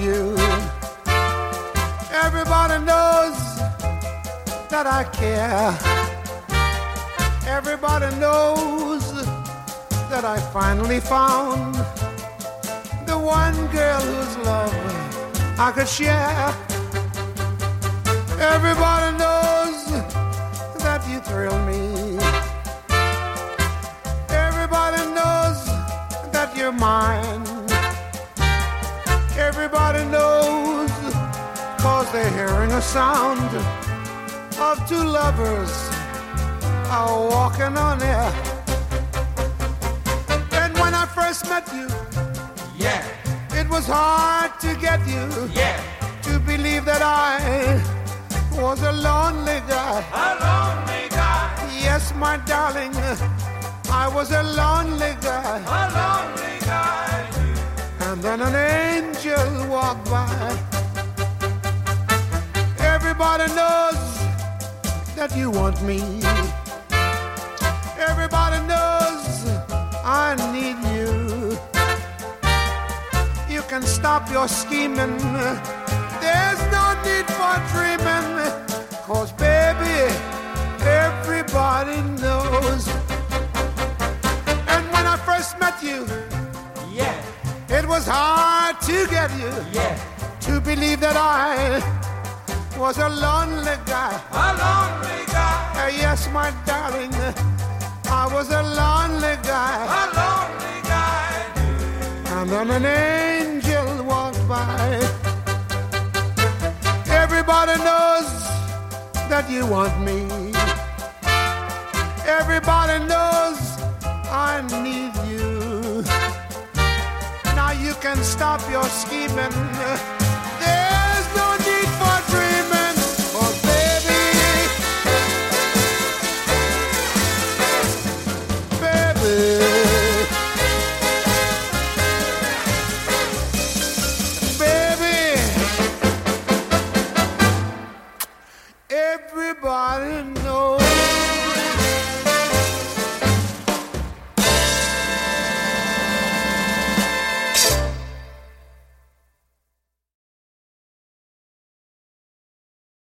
you. Everybody knows that I care. Everybody knows that I finally found the one girl whose love I could share. Everybody knows that you thrill me. Everybody knows that you're mine. Everybody knows, 'cause they're hearing a sound of two lovers are walking on air. And when I first met you, Yeah, it was hard to get you yeah, to believe that I was a lonely guy. a lonely guy, Yes, my darling, I was a lonely guy. a lonely guy. And then an angel walked by. Everybody knows that you want me. Everybody knows I need you. You can stop your scheming. There's no need for dreaming. 'Cause baby, everybody knows. And when I first met you, Yeah, it was hard to get you yeah, to believe that I was a lonely guy. a lonely guy, Yes, my darling, I was a lonely guy. a lonely guy. And then an angel walked by. Everybody knows that you want me. Everybody knows I need you. Now you can stop your scheming. There's no need for dreaming. 'Cause baby,